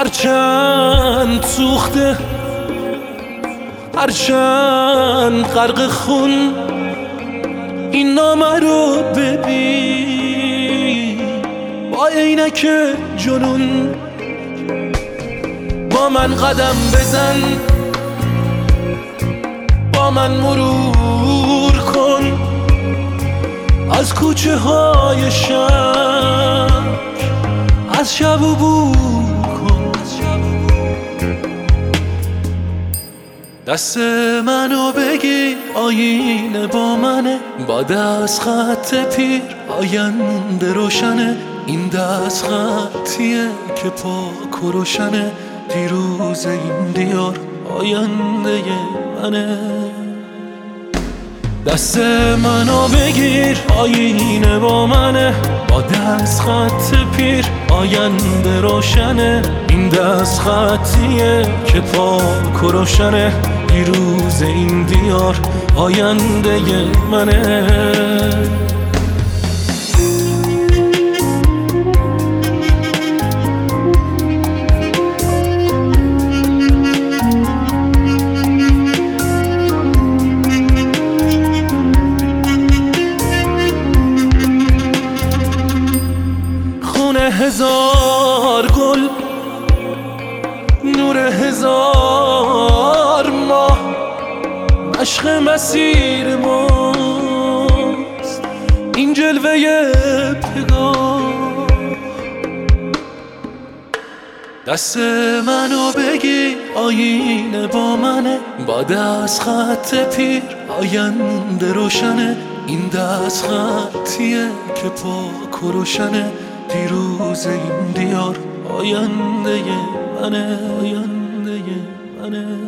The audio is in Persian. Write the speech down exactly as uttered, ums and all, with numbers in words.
هرچند سوخته، هرچند غرق خون، این نامه رو ببین با عینک جنون. با من قدم بزن، با من مرور کن از کوچه های شهر، از شب عبور کن. دست منو بگیر، آینه با منه، با دست خط پیر آینده روشنه. این دست خطیه که پاک و روشنه، دیروز این دیار آینده منه. دست منو بگیر، آینه با منه، با دست خط پیر آینده روشنه. این دست خطیه که پاک و روشنه، دیروز این دیار آینده منه. هزار گل، نور هزار ماه، عشق مسیر ماست این جلوه پگاه. دست منو بگی، آینه با منه، با دست خط پیر آینده روشنه. این دست خطیه که پاک و روشنه، دیروز این دیار آینده منه، آینده منه.